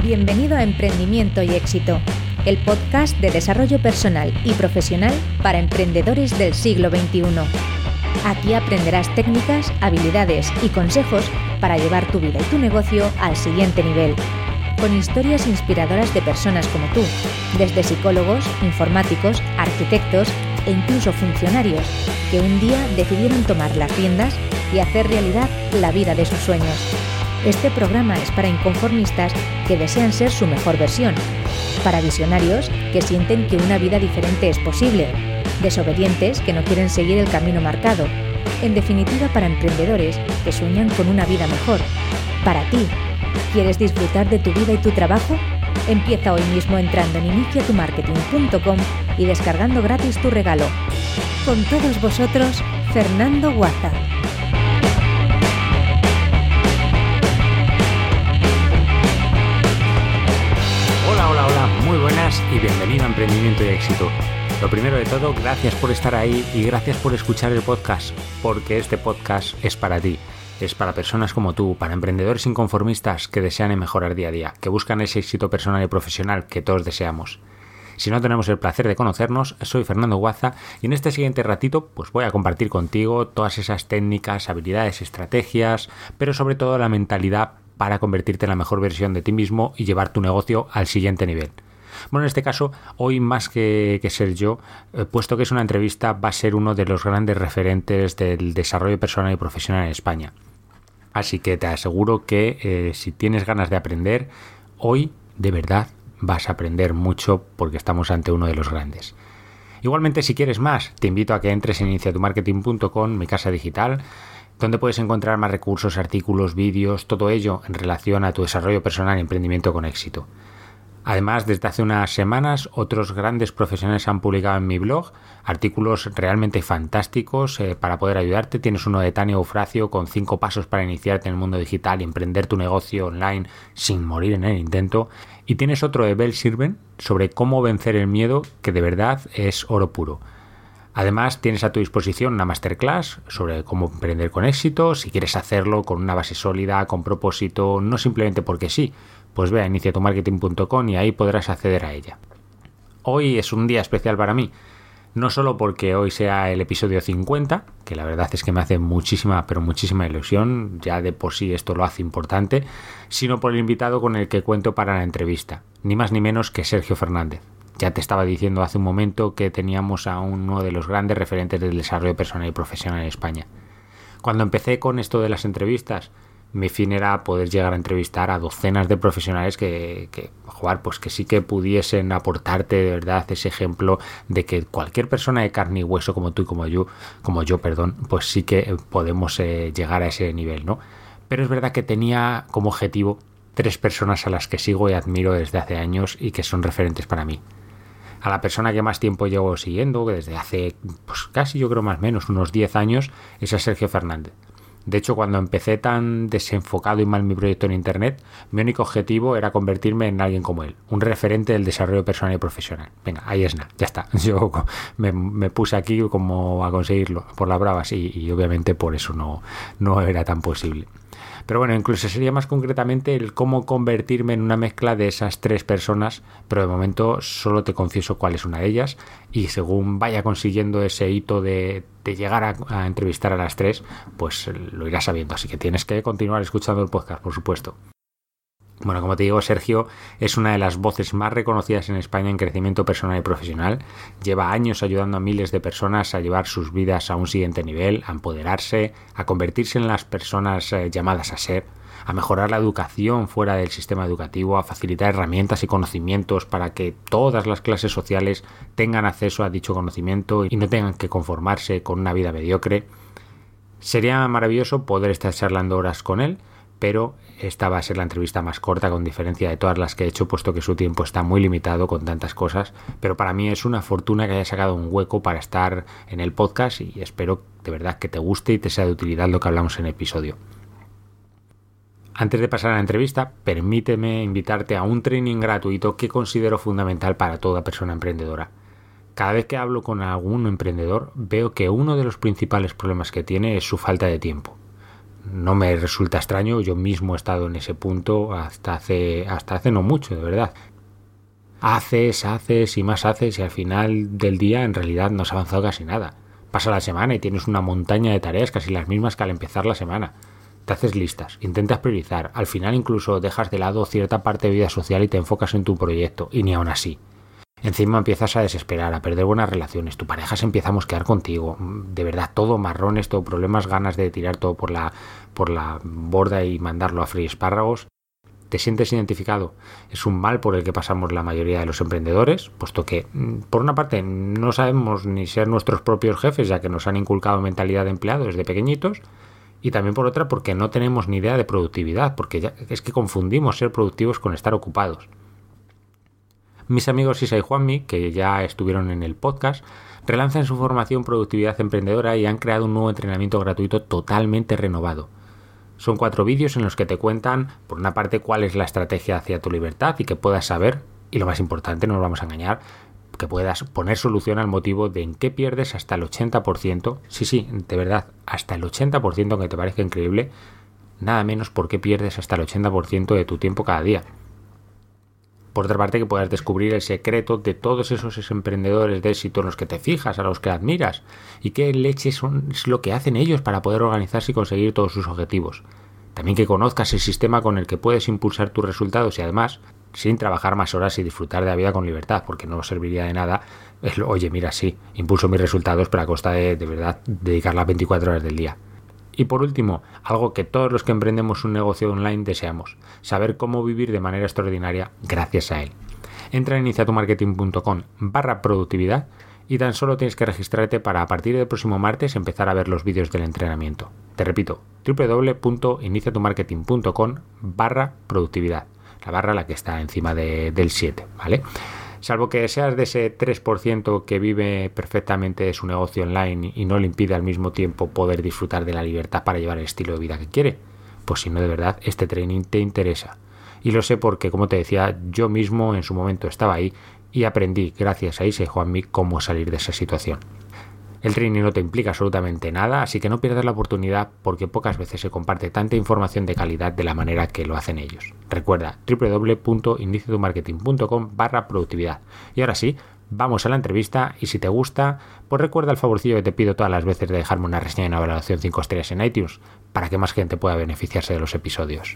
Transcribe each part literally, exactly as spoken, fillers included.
Bienvenido a Emprendimiento y Éxito, el podcast de desarrollo personal y profesional para emprendedores del siglo veintiuno. Aquí aprenderás técnicas, habilidades y consejos para llevar tu vida y tu negocio al siguiente nivel, con historias inspiradoras de personas como tú, desde psicólogos, informáticos, arquitectos e incluso funcionarios, que un día decidieron tomar las riendas y hacer realidad la vida de sus sueños. Este programa es para inconformistas que desean ser su mejor versión, para visionarios que sienten que una vida diferente es posible, desobedientes que no quieren seguir el camino marcado, en definitiva para emprendedores que sueñan con una vida mejor. Para ti, ¿quieres disfrutar de tu vida y tu trabajo? Empieza hoy mismo entrando en inicia tu marketing punto com y descargando gratis tu regalo. Con todos vosotros, Fernando Guaza. Hola, hola, hola, muy buenas y bienvenido a Emprendimiento y Éxito. Lo primero de todo, gracias por estar ahí y gracias por escuchar el podcast, porque este podcast es para ti. Es para personas como tú, para emprendedores inconformistas que desean mejorar día a día, que buscan ese éxito personal y profesional que todos deseamos. Si no tenemos el placer de conocernos, soy Fernando Guaza y en este siguiente ratito pues voy a compartir contigo todas esas técnicas, habilidades, estrategias, pero sobre todo la mentalidad para convertirte en la mejor versión de ti mismo y llevar tu negocio al siguiente nivel. Bueno, en este caso, hoy más que, que ser yo, eh, puesto que es una entrevista, va a ser uno de los grandes referentes del desarrollo personal y profesional en España. Así que te aseguro que eh, si tienes ganas de aprender, hoy de verdad vas a aprender mucho porque estamos ante uno de los grandes. Igualmente, si quieres más, te invito a que entres en inicia tu marketing punto com, mi casa digital, donde puedes encontrar más recursos, artículos, vídeos, todo ello en relación a tu desarrollo personal y emprendimiento con éxito. Además, desde hace unas semanas, otros grandes profesionales han publicado en mi blog artículos realmente fantásticos eh, para poder ayudarte. Tienes uno de Tania Eufracio con cinco pasos para iniciarte en el mundo digital y emprender tu negocio online sin morir en el intento. Y tienes otro de Bell Sirven sobre cómo vencer el miedo, que de verdad es oro puro. Además, tienes a tu disposición una masterclass sobre cómo emprender con éxito. Si quieres hacerlo con una base sólida, con propósito, no simplemente porque sí, pues ve a inicia tu marketing punto com y ahí podrás acceder a ella. Hoy es un día especial para mí, no solo porque hoy sea el episodio cincuenta, que la verdad es que me hace muchísima, pero muchísima ilusión, ya de por sí esto lo hace importante, sino por el invitado con el que cuento para la entrevista, ni más ni menos que Sergio Fernández. Ya te estaba diciendo hace un momento que teníamos a uno de los grandes referentes del desarrollo personal y profesional en España. Cuando empecé con esto de las entrevistas, mi fin era poder llegar a entrevistar a docenas de profesionales que, que, jugar, pues que sí que pudiesen aportarte de verdad ese ejemplo de que cualquier persona de carne y hueso como tú y como yo, como yo, perdón, pues sí que podemos eh, llegar a ese nivel, ¿no? Pero es verdad que tenía como objetivo tres personas a las que sigo y admiro desde hace años y que son referentes para mí. A la persona que más tiempo llevo siguiendo, que desde hace pues casi yo creo más o menos unos diez años, es a Sergio Fernández. De hecho, cuando empecé tan desenfocado y mal mi proyecto en Internet, mi único objetivo era convertirme en alguien como él, un referente del desarrollo personal y profesional. Venga, ahí es nada, ya está. Yo me, me puse aquí como a conseguirlo, por las bravas, y, y obviamente por eso no, no era tan posible. Pero bueno, incluso sería más concretamente el cómo convertirme en una mezcla de esas tres personas, pero de momento solo te confieso cuál es una de ellas y según vaya consiguiendo ese hito de, de llegar a, a entrevistar a las tres, pues lo irás sabiendo. Así que tienes que continuar escuchando el podcast, por supuesto. Bueno, como te digo, Sergio es una de las voces más reconocidas en España en crecimiento personal y profesional. Lleva años ayudando a miles de personas a llevar sus vidas a un siguiente nivel, a empoderarse, a convertirse en las personas eh, llamadas a ser, a mejorar la educación fuera del sistema educativo, a facilitar herramientas y conocimientos para que todas las clases sociales tengan acceso a dicho conocimiento y no tengan que conformarse con una vida mediocre. Sería maravilloso poder estar charlando horas con él, pero esta va a ser la entrevista más corta con diferencia de todas las que he hecho, puesto que su tiempo está muy limitado con tantas cosas, pero para mí es una fortuna que haya sacado un hueco para estar en el podcast y espero de verdad que te guste y te sea de utilidad lo que hablamos en el episodio. Antes de pasar a la entrevista, permíteme invitarte a un training gratuito que considero fundamental para toda persona emprendedora. Cada vez que hablo con algún emprendedor, veo que uno de los principales problemas que tiene es su falta de tiempo. no me resulta extraño, yo mismo he estado en ese punto hasta hace, hasta hace no mucho, de verdad. Haces, haces y más haces y al final del día en realidad no has avanzado casi nada. Pasa la semana y tienes una montaña de tareas casi las mismas que al empezar la semana. Te haces listas, intentas priorizar, al final incluso dejas de lado cierta parte de vida social y te enfocas en tu proyecto, y ni aún así. Encima empiezas a desesperar, a perder buenas relaciones, tu pareja se empieza a mosquear contigo, de verdad, todo marrones, todo problemas, ganas de tirar todo por la, por la borda y mandarlo a freír espárragos. ¿Te sientes identificado? Es un mal por el que pasamos la mayoría de los emprendedores, puesto que, por una parte, no sabemos ni ser nuestros propios jefes, ya que nos han inculcado mentalidad de empleados desde pequeñitos, y también por otra porque no tenemos ni idea de productividad, porque ya, es que confundimos ser productivos con estar ocupados. Mis amigos Isa y Juanmi, que ya estuvieron en el podcast, relanzan su formación Productividad Emprendedora y han creado un nuevo entrenamiento gratuito totalmente renovado. Son cuatro vídeos en los que te cuentan, por una parte, cuál es la estrategia hacia tu libertad y que puedas saber, y lo más importante, no nos vamos a engañar, que puedas poner solución al motivo de en qué pierdes hasta el ochenta por ciento, sí, sí, de verdad, hasta el ochenta por ciento, aunque te parezca increíble, nada menos por qué pierdes hasta el ochenta por ciento de tu tiempo cada día. Por otra parte, que puedas descubrir el secreto de todos esos emprendedores de éxito en los que te fijas, a los que admiras, y qué leche son, es lo que hacen ellos para poder organizarse y conseguir todos sus objetivos. También que conozcas el sistema con el que puedes impulsar tus resultados y además, sin trabajar más horas y disfrutar de la vida con libertad, porque no serviría de nada el, oye, mira, sí, impulso mis resultados, pero a costa de, de verdad, dedicar las veinticuatro horas del día. Y por último, algo que todos los que emprendemos un negocio online deseamos, saber cómo vivir de manera extraordinaria gracias a él. Entra en iniciatumarketing.com barra productividad y tan solo tienes que registrarte para a partir del próximo martes empezar a ver los vídeos del entrenamiento. Te repito, doble u doble u doble u punto iniciatumarketing.com barra productividad. La barra la que está encima de, del siete, ¿vale? Salvo que seas de ese tres por ciento que vive perfectamente de su negocio online y no le impide al mismo tiempo poder disfrutar de la libertad para llevar el estilo de vida que quiere, pues si no, de verdad, este training te interesa. Y lo sé porque, como te decía, yo mismo en su momento estaba ahí y aprendí, gracias a Isa y Juanmi, cómo salir de esa situación. El training no te implica absolutamente nada, así que no pierdas la oportunidad porque pocas veces se comparte tanta información de calidad de la manera que lo hacen ellos. Recuerda, doble u doble u doble u punto iniciatumarketing.com barra productividad. Y ahora sí, vamos a la entrevista y si te gusta, pues recuerda el favorcillo que te pido todas las veces de dejarme una reseña y una valoración cinco estrellas en iTunes para que más gente pueda beneficiarse de los episodios.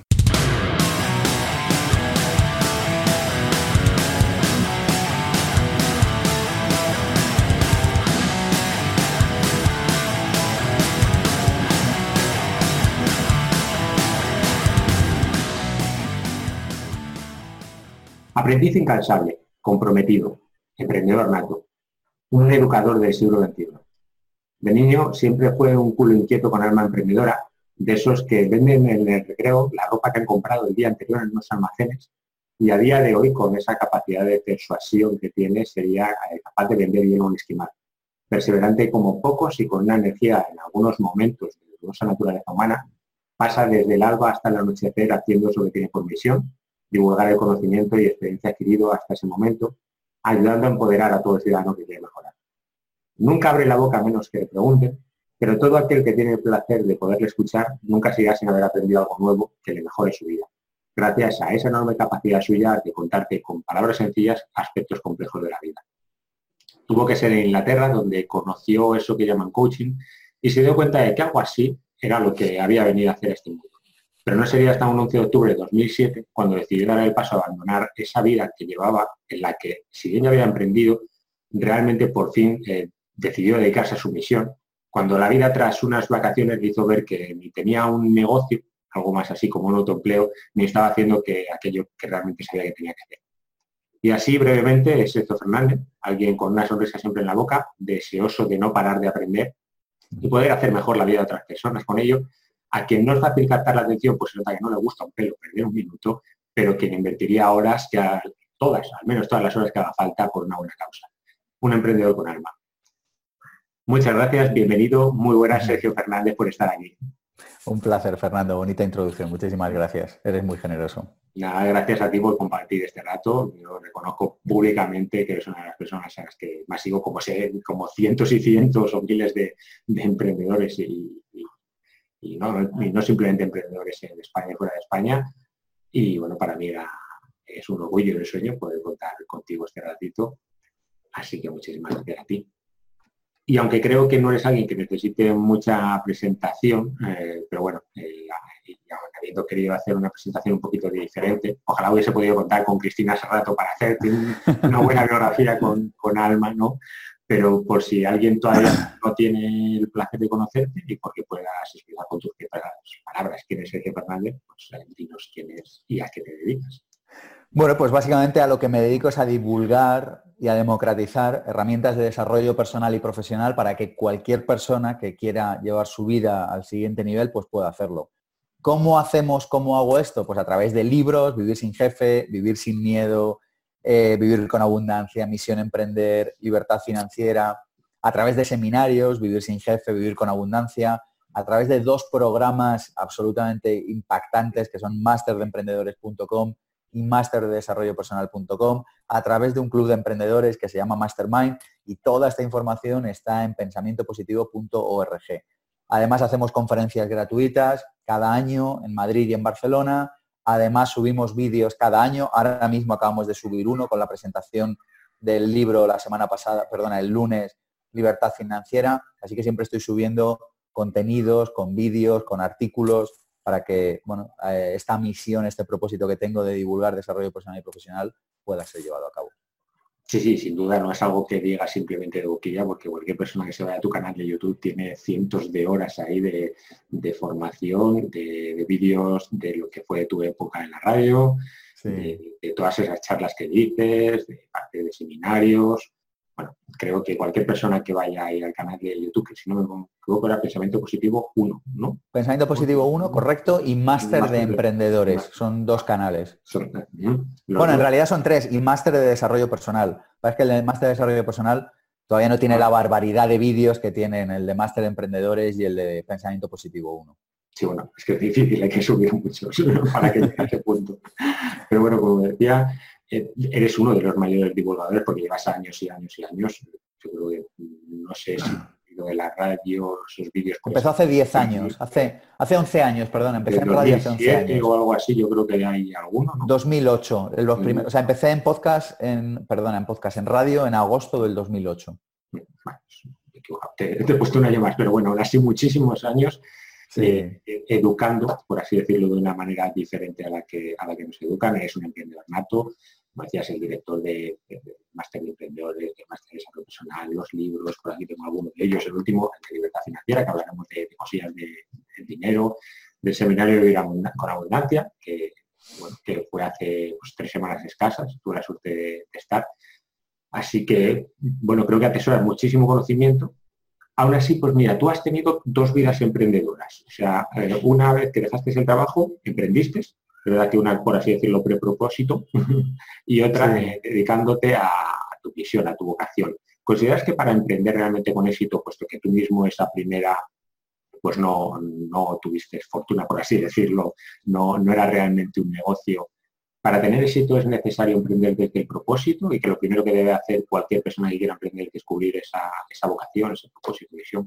Aprendiz incansable, comprometido, emprendedor nato, un educador del siglo veintiuno. De niño siempre fue un culo inquieto con alma emprendedora, de esos que venden en el recreo la ropa que han comprado el día anterior en unos almacenes y a día de hoy con esa capacidad de persuasión que tiene sería capaz de vender bien un esquimal. Perseverante como pocos y con una energía en algunos momentos de dudosa naturaleza humana, pasa desde el alba hasta el anochecer haciendo eso que tiene por misión, divulgar el conocimiento y experiencia adquirido hasta ese momento, ayudando a empoderar a todo ciudadano que quiere mejorar. Nunca abre la boca a menos que le pregunten, pero todo aquel que tiene el placer de poderle escuchar nunca se irá sin haber aprendido algo nuevo que le mejore su vida, gracias a esa enorme capacidad suya de contarte con palabras sencillas aspectos complejos de la vida. Tuvo que ser en Inglaterra donde conoció eso que llaman coaching y se dio cuenta de que algo así era lo que había venido a hacer este mundo. Pero no sería hasta un once de octubre de dos mil siete cuando decidió dar el paso a abandonar esa vida que llevaba, en la que, si bien ya había emprendido, realmente por fin eh, decidió dedicarse a su misión, cuando la vida tras unas vacaciones le hizo ver que ni tenía un negocio, algo más así como un autoempleo, ni estaba haciendo que aquello que realmente sabía que tenía que hacer. Y así brevemente es Sergio Fernández, alguien con una sonrisa siempre en la boca, deseoso de no parar de aprender y poder hacer mejor la vida de otras personas con ello, a quien no es fácil captar la atención, pues se nota que no le gusta un pelo perder un minuto, pero quien invertiría horas, que a, todas, al menos todas las horas que haga falta por una buena causa. Un emprendedor con alma. Muchas gracias, bienvenido, muy buenas Sergio Fernández por estar aquí. Un placer, Fernando, bonita introducción, muchísimas gracias, eres muy generoso. Nada, gracias a ti por compartir este rato. Yo reconozco públicamente que eres una de las personas a las que más sigo, como sé, como cientos y cientos o miles de, de emprendedores y, y y no, y no simplemente emprendedores en España y fuera de España. Y bueno, para mí era, es un orgullo y un sueño poder contar contigo este ratito. Así que muchísimas gracias a ti. Y aunque creo que no eres alguien que necesite mucha presentación, eh, pero bueno, eh, habiendo querido hacer una presentación un poquito diferente, ojalá hubiese podido contar con Cristina hace rato para hacerte una buena biografía con, con Alma, ¿no? Pero por si alguien todavía no tiene el placer de conocerte y porque puedas explicar con tus palabras quién es Sergio Fernández, pues dinos quién es y a qué te dedicas. Bueno, pues básicamente a lo que me dedico es a divulgar y a democratizar herramientas de desarrollo personal y profesional para que cualquier persona que quiera llevar su vida al siguiente nivel, pues pueda hacerlo. ¿Cómo hacemos, cómo hago esto? Pues a través de libros, Vivir sin jefe, Vivir sin miedo, eh, Vivir con abundancia, Misión emprender, Libertad financiera, a través de seminarios, Vivir sin jefe, Vivir con abundancia, a través de dos programas absolutamente impactantes que son máster de emprendedores punto com y máster de desarrollo personal punto com, a través de un club de emprendedores que se llama Mastermind, y toda esta información está en pensamiento positivo punto org. Además hacemos conferencias gratuitas cada año en Madrid y en Barcelona. Además subimos vídeos cada año. Ahora mismo acabamos de subir uno con la presentación del libro la semana pasada, perdona, el lunes, Libertad financiera. Así que siempre estoy subiendo contenidos, con vídeos, con artículos, para que, bueno, eh, esta misión, este propósito que tengo de divulgar desarrollo personal y profesional pueda ser llevado a cabo. Sí, sí, sin duda no es algo que diga simplemente de boquilla, porque cualquier persona que se vaya a tu canal de YouTube tiene cientos de horas ahí de, de formación, de, de vídeos de lo que fue tu época en la radio, sí. de, de todas esas charlas que dices, de parte de seminarios. Bueno, creo que cualquier persona que vaya a ir al canal de YouTube, que si no me equivoco era Pensamiento Positivo uno, ¿no? Pensamiento Positivo uno, correcto, y Máster de Emprendedores. Son dos canales. Son, ¿no? Bueno, en realidad son tres, y Máster de Desarrollo Personal. Es que el de Máster de Desarrollo Personal todavía no tiene la barbaridad de vídeos que tienen el de Máster de Emprendedores y el de Pensamiento Positivo uno. Sí, bueno, es que es difícil, hay que subir muchos para que llegue a ese punto. Pero bueno, como decía, eres uno de los mayores divulgadores porque llevas años y años y años. Yo creo que, no sé si lo de la radio, sus vídeos... Pues, empezó hace diez años, hace, hace once años, perdón, empecé en radio hace once años. O algo así, yo creo que hay alguno, ¿no? dos mil ocho, los primeros, o sea, empecé en podcast, en, perdona, en podcast, en radio en agosto del dos mil ocho. Bueno, te, te he puesto un año más, pero bueno, aún así muchísimos años sí. eh, educando, por así decirlo, de una manera diferente a la que, a la que nos educan. Es un emprendedor nato. Como decías, el director de, de, de Máster de Emprendedores, de Máster de Desarrollo Personal, los libros, por aquí tengo algunos de ellos, el último, el de Libertad Financiera, que hablaremos de, de cosillas de, de dinero, del seminario de Vivir con Abundancia, que, bueno, que fue hace pues, tres semanas escasas, tuve la suerte de, de estar. Así que, bueno, creo que atesoras muchísimo conocimiento. Aún así, pues mira, tú has tenido dos vidas emprendedoras. O sea, eh, una vez que dejaste el trabajo, emprendiste, verdad que una, por así decirlo, prepropósito, y otra sí. eh, dedicándote a, a tu visión, a tu vocación. ¿Consideras que para emprender realmente con éxito, puesto que tú mismo esa primera, pues no, no tuviste fortuna, por así decirlo, no, no era realmente un negocio, para tener éxito es necesario emprender desde el propósito y que lo primero que debe hacer cualquier persona que quiera emprender es descubrir esa, esa vocación, ese propósito, visión?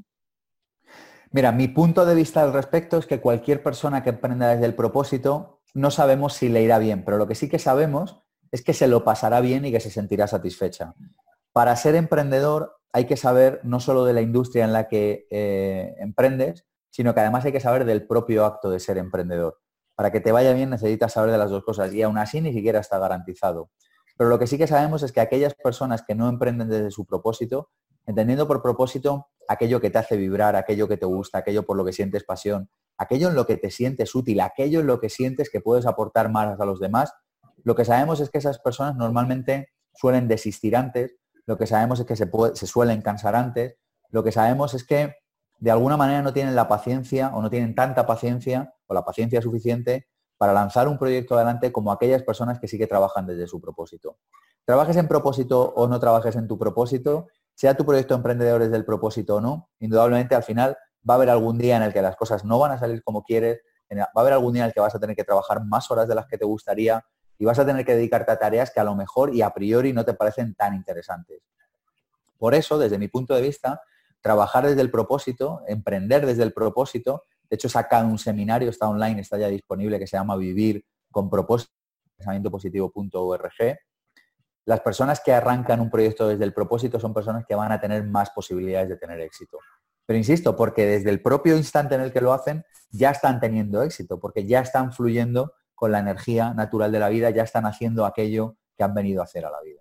Mira, mi punto de vista al respecto es que cualquier persona que emprenda desde el propósito no sabemos si le irá bien, pero lo que sí que sabemos es que se lo pasará bien y que se sentirá satisfecha. Para ser emprendedor hay que saber no solo de la industria en la que eh, emprendes, sino que además hay que saber del propio acto de ser emprendedor. Para que te vaya bien necesitas saber de las dos cosas y aún así ni siquiera está garantizado. Pero lo que sí que sabemos es que aquellas personas que no emprenden desde su propósito, entendiendo por propósito aquello que te hace vibrar, aquello que te gusta, aquello por lo que sientes pasión, aquello en lo que te sientes útil, aquello en lo que sientes que puedes aportar más a los demás, lo que sabemos es que esas personas normalmente suelen desistir antes, lo que sabemos es que se, puede, se suelen cansar antes, lo que sabemos es que de alguna manera no tienen la paciencia o no tienen tanta paciencia o la paciencia suficiente para lanzar un proyecto adelante como aquellas personas que sí que trabajan desde su propósito. Trabajes en propósito o no trabajes en tu propósito, sea tu proyecto emprendedor desde el propósito o no, indudablemente al final va a haber algún día en el que las cosas no van a salir como quieres, va a haber algún día en el que vas a tener que trabajar más horas de las que te gustaría y vas a tener que dedicarte a tareas que a lo mejor y a priori no te parecen tan interesantes. Por eso, desde mi punto de vista, trabajar desde el propósito, emprender desde el propósito, De hecho, he sacado un seminario, está online, está ya disponible, que se llama Vivir con propósito, pensamiento positivo punto org. Las personas que arrancan un proyecto desde el propósito son personas que van a tener más posibilidades de tener éxito. Pero insisto, porque desde el propio instante en el que lo hacen, ya están teniendo éxito, porque ya están fluyendo con la energía natural de la vida, ya están haciendo aquello que han venido a hacer a la vida.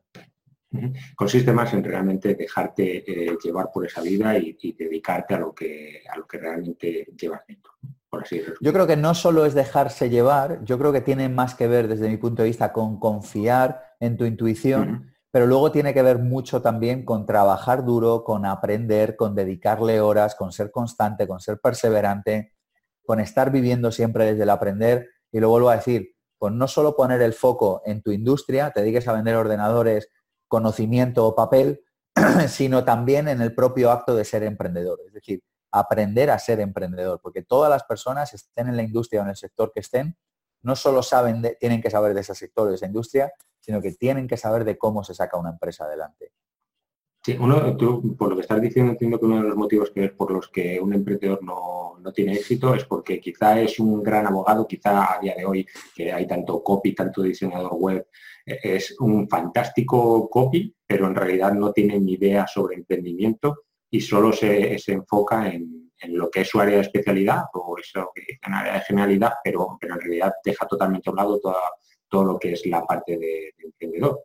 Consiste más en realmente dejarte eh, llevar por esa vida y, y dedicarte a lo que a lo que realmente llevas dentro, por así decirlo. Yo creo que no solo es dejarse llevar, yo creo que tiene más que ver, desde mi punto de vista, con confiar en tu intuición, uh-huh. pero luego tiene que ver mucho también con trabajar duro, con aprender, con dedicarle horas, con ser constante, con ser perseverante, con estar viviendo siempre desde el aprender. Y lo vuelvo a decir, con no solo poner el foco en tu industria, te dediques a vender ordenadores, conocimiento o papel, sino también en el propio acto de ser emprendedor. Es decir, aprender a ser emprendedor, porque todas las personas, estén en la industria o en el sector que estén, no solo saben de, tienen que saber de ese sector o de esa industria, sino que tienen que saber de cómo se saca una empresa adelante. Sí, uno, tú, por lo que estás diciendo, entiendo que uno de los motivos que es por los que un emprendedor no, no tiene éxito es porque quizá es un gran abogado, quizá a día de hoy, que hay tanto copy, tanto diseñador web, es un fantástico copy, pero en realidad no tiene ni idea sobre emprendimiento y solo se, se enfoca en, en lo que es su área de especialidad o eso que es un área de generalidad, pero, pero en realidad deja totalmente a un lado toda, todo lo que es la parte de, de emprendedor.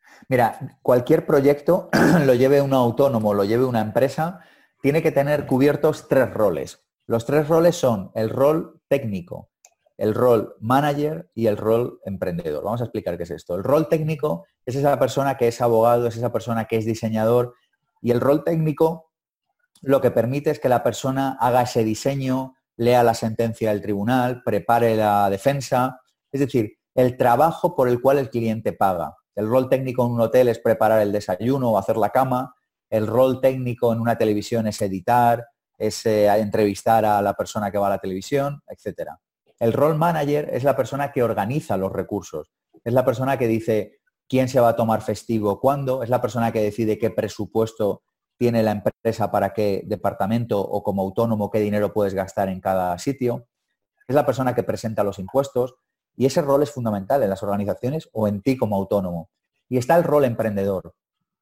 Mira, cualquier proyecto, lo lleve un autónomo, lo lleve una empresa, tiene que tener cubiertos tres roles. Los tres roles son el rol técnico, el rol manager y el rol emprendedor. Vamos a explicar qué es esto. El rol técnico es esa persona que es abogado, es esa persona que es diseñador, y el rol técnico lo que permite es que la persona haga ese diseño, lea la sentencia del tribunal, prepare la defensa, es decir, el trabajo por el cual el cliente paga. El rol técnico en un hotel es preparar el desayuno o hacer la cama. El rol técnico en una televisión es editar, es eh, entrevistar a la persona que va a la televisión, etcétera. El rol manager es la persona que organiza los recursos. Es la persona que dice quién se va a tomar festivo, cuándo. Es la persona que decide qué presupuesto tiene la empresa para qué departamento o como autónomo qué dinero puedes gastar en cada sitio. Es la persona que presenta los impuestos. Y ese rol es fundamental en las organizaciones o en ti como autónomo. Y está el rol emprendedor.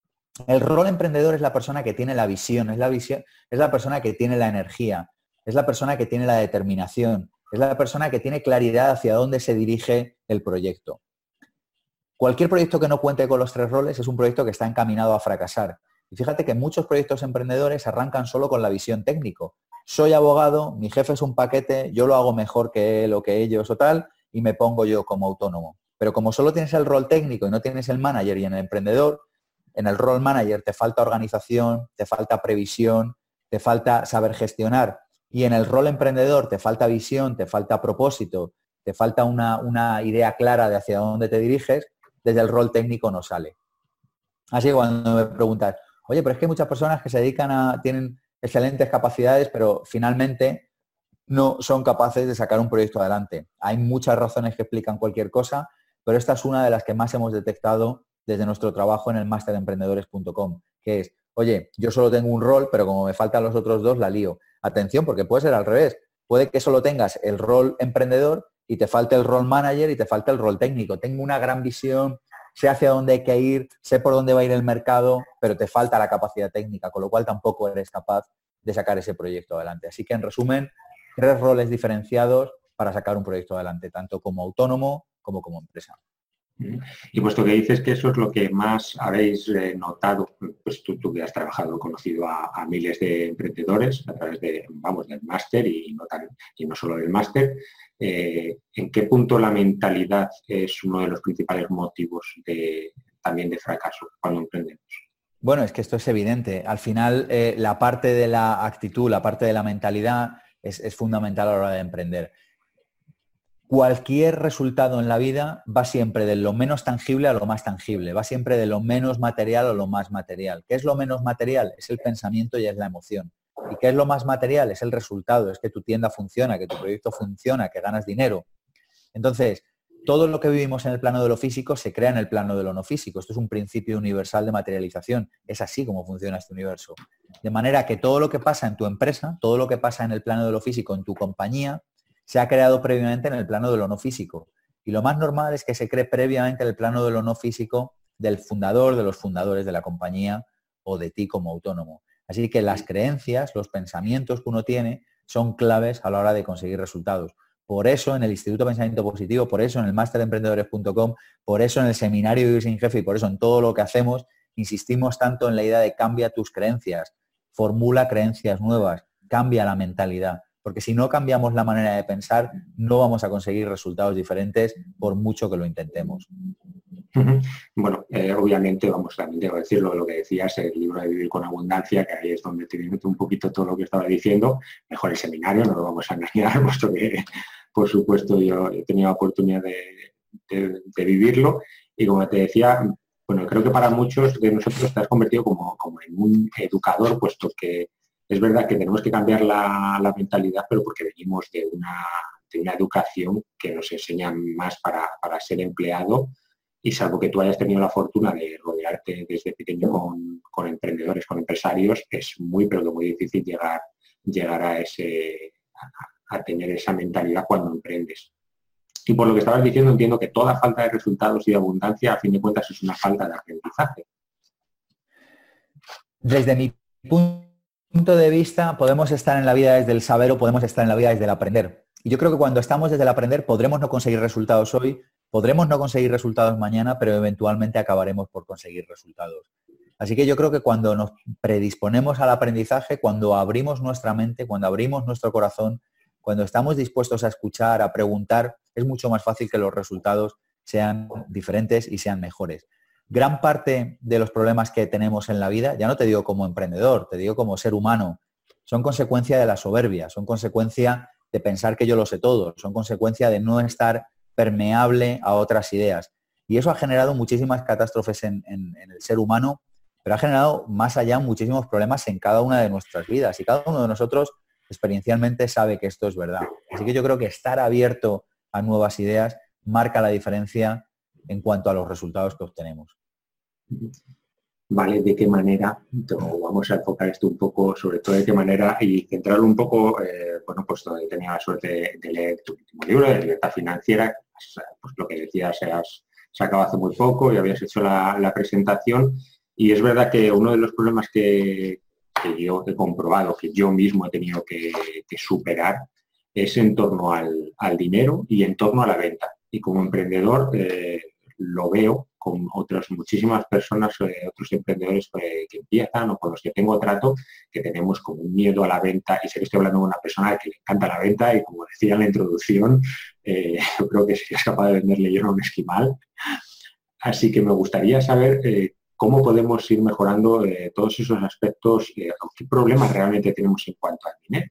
El rol emprendedor es la persona que tiene la visión, es la visión, es la persona que tiene la energía, es la persona que tiene la determinación, es la persona que tiene claridad hacia dónde se dirige el proyecto. Cualquier proyecto que no cuente con los tres roles es un proyecto que está encaminado a fracasar. Y fíjate que muchos proyectos emprendedores arrancan solo con la visión técnico. Soy abogado, mi jefe es un paquete, yo lo hago mejor que él o que ellos o tal, y me pongo yo como autónomo. Pero como solo tienes el rol técnico y no tienes el manager y en el emprendedor, en el rol manager te falta organización, te falta previsión, te falta saber gestionar. Y en el rol emprendedor te falta visión, te falta propósito, te falta una, una idea clara de hacia dónde te diriges, desde el rol técnico no sale. Así que cuando me preguntas, oye, pero es que hay muchas personas que se dedican a, tienen excelentes capacidades, pero finalmente no son capaces de sacar un proyecto adelante. Hay muchas razones que explican cualquier cosa, pero esta es una de las que más hemos detectado desde nuestro trabajo en el máster de emprendedores punto com, que es, oye, yo solo tengo un rol, pero como me faltan los otros dos, la lío. Atención, porque puede ser al revés. Puede que solo tengas el rol emprendedor y te falte el rol manager y te falte el rol técnico. Tengo una gran visión, sé hacia dónde hay que ir, sé por dónde va a ir el mercado, pero te falta la capacidad técnica, con lo cual tampoco eres capaz de sacar ese proyecto adelante. Así que, en resumen, tres roles diferenciados para sacar un proyecto adelante, tanto como autónomo como como empresa. Y puesto que dices que eso es lo que más habéis eh, notado, pues tú, tú que has trabajado, conocido a, a miles de emprendedores a través de, vamos, del máster y no, tan, y no solo del máster, eh, ¿en qué punto la mentalidad es uno de los principales motivos de, también de fracaso cuando emprendemos? Bueno, es que esto es evidente. Al final, eh, la parte de la actitud, la parte de la mentalidad es, es fundamental a la hora de emprender. Cualquier resultado en la vida va siempre de lo menos tangible a lo más tangible, va siempre de lo menos material a lo más material. ¿Qué es lo menos material? Es el pensamiento y es la emoción. ¿Y qué es lo más material? Es el resultado, es que tu tienda funciona, que tu proyecto funciona, que ganas dinero. Entonces, todo lo que vivimos en el plano de lo físico se crea en el plano de lo no físico. Esto es un principio universal de materialización. Es así como funciona este universo. De manera que todo lo que pasa en tu empresa, todo lo que pasa en el plano de lo físico, en tu compañía, se ha creado previamente en el plano de lo no físico. Y lo más normal es que se cree previamente en el plano de lo no físico del fundador, de los fundadores de la compañía o de ti como autónomo. Así que las creencias, los pensamientos que uno tiene son claves a la hora de conseguir resultados. Por eso en el Instituto de Pensamiento Positivo, por eso en el máster de emprendedores punto com, por eso en el seminario Vivir sin Jefe y por eso en todo lo que hacemos, insistimos tanto en la idea de cambia tus creencias, formula creencias nuevas, cambia la mentalidad. Porque si no cambiamos la manera de pensar, no vamos a conseguir resultados diferentes por mucho que lo intentemos. Bueno, eh, obviamente, vamos, también debo decirlo, lo que decías, el libro de Vivir con Abundancia, que ahí es donde te meto un poquito todo lo que estaba diciendo, mejor el seminario, no lo vamos a engañar, puesto que, por supuesto, yo he tenido la oportunidad de, de, de vivirlo, y como te decía, bueno, creo que para muchos de nosotros te has convertido como, como en un educador, puesto que es verdad que tenemos que cambiar la, la mentalidad, pero porque venimos de una, de una educación que nos enseña más para, para ser empleado, y salvo que tú hayas tenido la fortuna de rodearte desde pequeño con, con emprendedores, con empresarios, es muy, pero que muy difícil llegar, llegar a, ese, a, a tener esa mentalidad cuando emprendes. Y por lo que estabas diciendo, entiendo que toda falta de resultados y de abundancia, a fin de cuentas, es una falta de aprendizaje. Desde mi punto de vista, podemos estar en la vida desde el saber o podemos estar en la vida desde el aprender. Y yo creo que cuando estamos desde el aprender, podremos no conseguir resultados hoy, podremos no conseguir resultados mañana, pero eventualmente acabaremos por conseguir resultados. Así que yo creo que cuando nos predisponemos al aprendizaje, cuando abrimos nuestra mente, cuando abrimos nuestro corazón, cuando estamos dispuestos a escuchar, a preguntar, es mucho más fácil que los resultados sean diferentes y sean mejores. Gran parte de los problemas que tenemos en la vida, ya no te digo como emprendedor, te digo como ser humano, son consecuencia de la soberbia, son consecuencia de pensar que yo lo sé todo, son consecuencia de no estar permeable a otras ideas. Y eso ha generado muchísimas catástrofes en, en, en el ser humano, pero ha generado más allá muchísimos problemas en cada una de nuestras vidas. Y cada uno de nosotros experiencialmente sabe que esto es verdad. Así que yo creo que estar abierto a nuevas ideas marca la diferencia en cuanto a los resultados que obtenemos. Vale, ¿de qué manera? Vamos a enfocar esto un poco, sobre todo de qué manera, y centrarlo un poco, eh, bueno, pues he tenido la suerte de, de leer tu último libro, de Libertad Financiera, pues lo que decías, se has sacado hace muy poco y habías hecho la, la presentación, y es verdad que uno de los problemas que, que yo he comprobado, que yo mismo he tenido que, que superar, es en torno al, al dinero y en torno a la venta. Y como emprendedor eh, lo veo con otras muchísimas personas, eh, otros emprendedores eh, que empiezan o con los que tengo trato, que tenemos como un miedo a la venta, y sé que estoy hablando con una persona que le encanta la venta y, como decía en la introducción, eh, yo creo que serías capaz de venderle yo a un esquimal. Así que me gustaría saber eh, cómo podemos ir mejorando eh, todos esos aspectos, eh, qué problemas realmente tenemos en cuanto al dinero.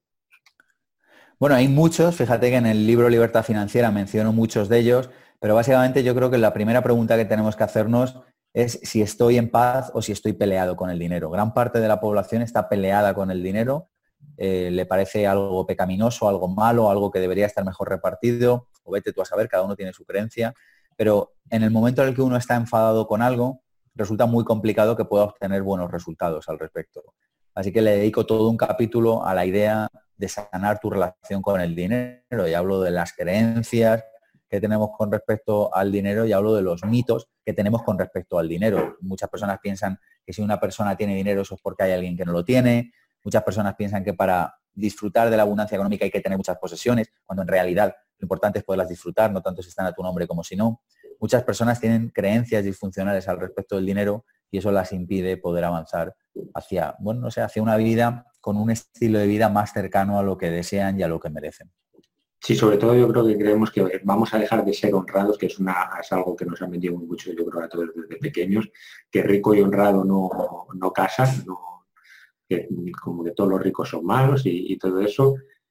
Bueno, hay muchos, fíjate que en el libro Libertad Financiera menciono muchos de ellos, pero básicamente yo creo que la primera pregunta que tenemos que hacernos es si estoy en paz o si estoy peleado con el dinero. Gran parte de la población está peleada con el dinero, eh, le parece algo pecaminoso, algo malo, algo que debería estar mejor repartido, o vete tú a saber, cada uno tiene su creencia, pero en el momento en el que uno está enfadado con algo, resulta muy complicado que pueda obtener buenos resultados al respecto. Así que le dedico todo un capítulo a la idea de sanar tu relación con el dinero, y hablo de las creencias que tenemos con respecto al dinero y hablo de los mitos que tenemos con respecto al dinero. Muchas personas piensan que si una persona tiene dinero eso es porque hay alguien que no lo tiene. Muchas personas piensan que para disfrutar de la abundancia económica hay que tener muchas posesiones, cuando en realidad lo importante es poderlas disfrutar, no tanto si están a tu nombre como si no. Muchas personas tienen creencias disfuncionales al respecto del dinero y eso las impide poder avanzar hacia, bueno, no sé, hacia una vida con un estilo de vida más cercano a lo que desean y a lo que merecen. Sí, sobre todo yo creo que creemos que vamos a dejar de ser honrados, que es, una, es algo que nos han vendido mucho, yo creo, a todos desde pequeños, que rico y honrado no, no casan, no, que, como que todos los ricos son malos y, y todo eso.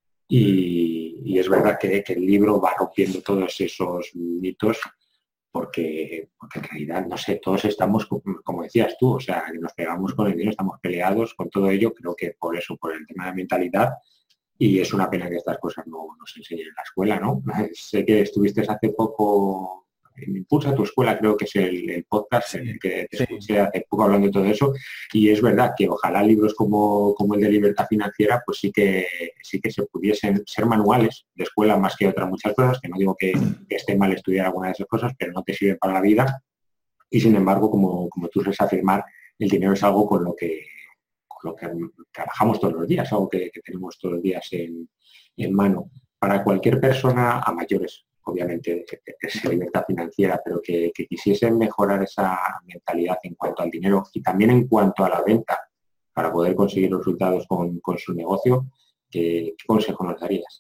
Y, y es verdad que, que el libro va rompiendo todos esos mitos, porque, porque en realidad, no sé, todos estamos, como decías tú, o sea, que nos pegamos con el dinero, estamos peleados con todo ello. Creo que por eso, por el tema de mentalidad, y es una pena que estas cosas no, no se enseñen en la escuela, ¿no? Sé que estuviste hace poco en Impulsa tu escuela, creo que es el, el podcast en el que te sí. escuché hace poco hablando de todo eso, y es verdad que ojalá libros como, como el de Libertad Financiera, pues sí que sí que se pudiesen ser manuales de escuela más que otras muchas cosas, que no digo que, que esté mal estudiar alguna de esas cosas, pero no te sirven para la vida, y sin embargo, como, como tú sueles afirmar, el dinero es algo con lo que, con lo que trabajamos todos los días, algo que, que tenemos todos los días en, en mano. Para cualquier persona, a mayores, obviamente, es libertad financiera, pero que, que quisiesen mejorar esa mentalidad en cuanto al dinero y también en cuanto a la venta para poder conseguir resultados con, con su negocio, ¿qué, qué consejo nos darías?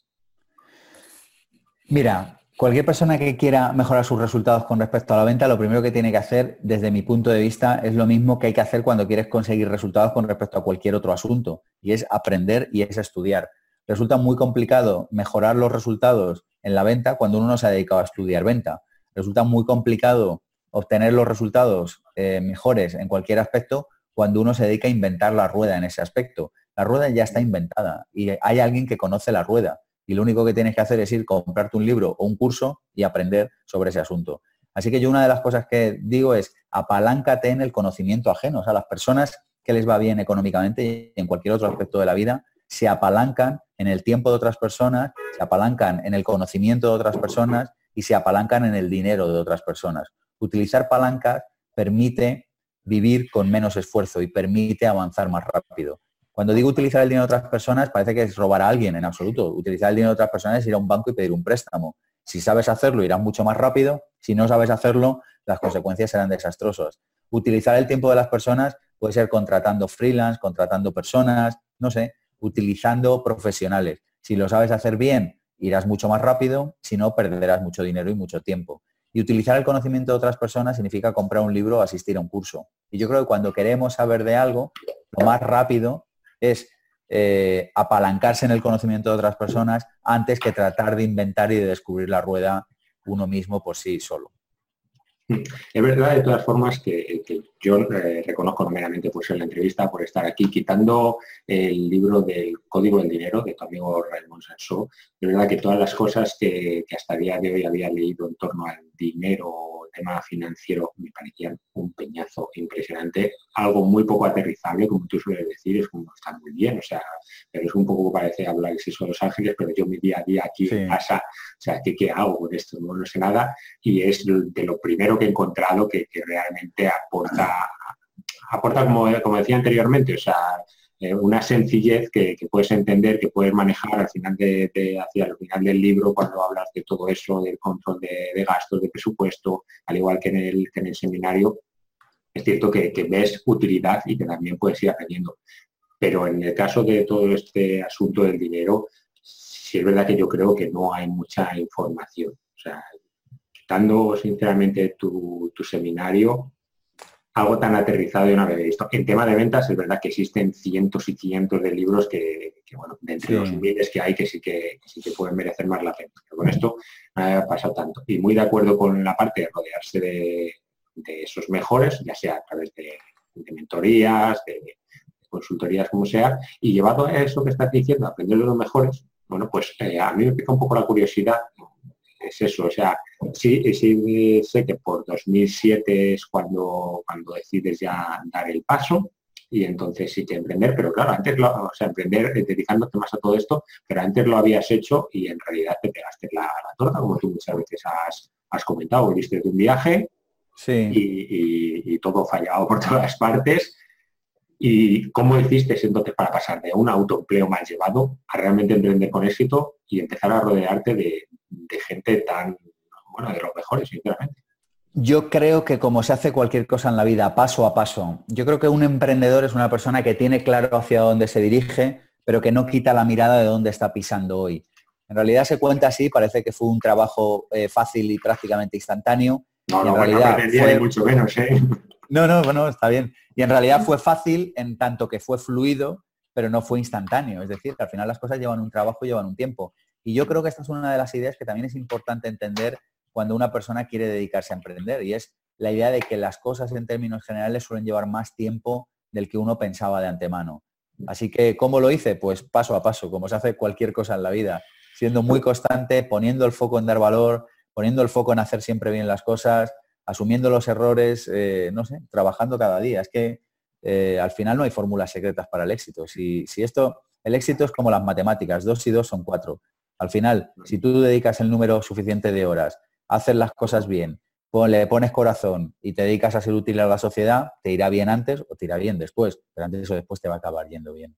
Mira, cualquier persona que quiera mejorar sus resultados con respecto a la venta, lo primero que tiene que hacer, desde mi punto de vista, es lo mismo que hay que hacer cuando quieres conseguir resultados con respecto a cualquier otro asunto, y es aprender y es estudiar. Resulta muy complicado mejorar los resultados en la venta cuando uno no se ha dedicado a estudiar venta. Resulta muy complicado obtener los resultados eh, mejores en cualquier aspecto cuando uno se dedica a inventar la rueda en ese aspecto. La rueda ya está inventada y hay alguien que conoce la rueda y lo único que tienes que hacer es ir a comprarte un libro o un curso y aprender sobre ese asunto. Así que yo una de las cosas que digo es apaláncate en el conocimiento ajeno. O sea, las personas que les va bien económicamente y en cualquier otro aspecto de la vida se apalancan en el tiempo de otras personas, se apalancan en el conocimiento de otras personas y se apalancan en el dinero de otras personas. Utilizar palancas permite vivir con menos esfuerzo y permite avanzar más rápido. Cuando digo utilizar el dinero de otras personas, parece que es robar a alguien, en absoluto. Utilizar el dinero de otras personas es ir a un banco y pedir un préstamo. Si sabes hacerlo, irás mucho más rápido. Si no sabes hacerlo, las consecuencias serán desastrosas. Utilizar el tiempo de las personas puede ser contratando freelance, contratando personas, no sé, utilizando profesionales. Si lo sabes hacer bien, irás mucho más rápido. Si no, perderás mucho dinero y mucho tiempo. Y utilizar el conocimiento de otras personas significa comprar un libro o asistir a un curso. Y yo creo que cuando queremos saber de algo, lo más rápido es eh, apalancarse en el conocimiento de otras personas antes que tratar de inventar y de descubrir la rueda uno mismo por sí solo. Es verdad, de todas formas, que, que yo eh, reconozco meramente pues, en la entrevista por estar aquí, quitando el libro del Código del Dinero de tu amigo Raymond Sansó. Es verdad que todas las cosas que, que hasta el día de hoy había leído en torno al dinero, tema financiero, me parecían un peñazo impresionante, algo muy poco aterrizable, como tú sueles decir, es como está muy bien, o sea, pero es un poco parece hablar de eso de Los Ángeles, pero yo mi día a día aquí sí. en casa, o sea, ¿qué, qué hago con esto? No, no sé nada, y es de lo primero que he encontrado que, que realmente aporta, aporta como, como decía anteriormente, o sea, eh, una sencillez que, que puedes entender, que puedes manejar al final de, de hacia el final del libro cuando hablas de todo eso, del control de, de gastos, de presupuesto, al igual que en el, que en el seminario. Es cierto que, que ves utilidad y que también puedes ir aprendiendo. Pero en el caso de todo este asunto del dinero, sí es verdad que yo creo que no hay mucha información. O sea, quitando sinceramente tu, tu seminario, algo tan aterrizado yo no había visto. En tema de ventas es verdad que existen cientos y cientos de libros que, que bueno, de entre sí. los miles que hay que sí que, que sí que pueden merecer más la pena. Pero con esto no ha pasado tanto. Y muy de acuerdo con la parte de rodearse de, de esos mejores, ya sea a través de, de mentorías, de, de consultorías, como sea, y llevado a eso que estás diciendo, aprender de los mejores, bueno, pues eh, a mí me pica un poco la curiosidad. Es eso, o sea, sí, sí sé que por dos mil siete es cuando, cuando decides ya dar el paso y entonces sí que emprender, pero claro, antes lo, o sea, emprender dedicándote más a todo esto, pero antes lo habías hecho y en realidad te pegaste la, la torta, como tú muchas veces has, has comentado, viniste de un viaje sí. y, y, y todo fallado por todas partes. ¿Y cómo hiciste entonces para pasar de un autoempleo mal llevado a realmente emprender con éxito y empezar a rodearte de, de gente tan, bueno, de los mejores, sinceramente? Yo creo que como se hace cualquier cosa en la vida, paso a paso. Yo creo que un emprendedor es una persona que tiene claro hacia dónde se dirige, pero que no quita la mirada de dónde está pisando hoy. En realidad se cuenta así, parece que fue un trabajo eh, fácil y prácticamente instantáneo. No, no, en bueno, realidad no fue... mucho menos, ¿eh? No, no, bueno, está bien. Y en realidad fue fácil en tanto que fue fluido, pero no fue instantáneo. Es decir, que al final las cosas llevan un trabajo y llevan un tiempo. Y yo creo que esta es una de las ideas que también es importante entender cuando una persona quiere dedicarse a emprender. Y es la idea de que las cosas en términos generales suelen llevar más tiempo del que uno pensaba de antemano. Así que, ¿cómo lo hice? Pues paso a paso, como se hace cualquier cosa en la vida, siendo muy constante, poniendo el foco en dar valor, poniendo el foco en hacer siempre bien las cosas, asumiendo los errores, eh, no sé, trabajando cada día. Es que eh, al final no hay fórmulas secretas para el éxito. Si, si esto, el éxito es como las matemáticas, dos y dos son cuatro. Al final, si tú dedicas el número suficiente de horas, haces las cosas bien, le pones corazón y te dedicas a ser útil a la sociedad, te irá bien antes o te irá bien después, pero antes o después te va a acabar yendo bien.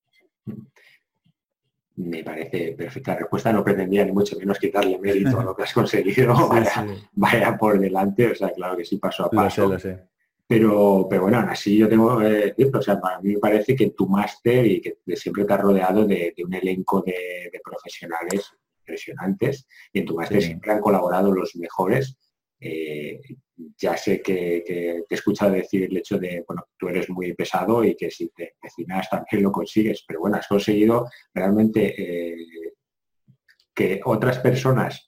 Me parece perfecta la respuesta. No pretendía ni mucho menos quitarle mérito a lo que has conseguido. Sí, vaya, sí. vaya por delante, o sea, claro que sí, paso a paso. Lo sé, lo sé. Pero, pero bueno, aún así yo tengo que decirlo, o sea, para mí me parece que tu máster y que siempre te has rodeado de, de un elenco de, de profesionales impresionantes, y en tu máster Sí. siempre han colaborado los mejores. Eh, ya sé que, que te he escuchado decir el hecho de, bueno, tú eres muy pesado y que si te vecinas también lo consigues, pero bueno, has conseguido realmente eh, que otras personas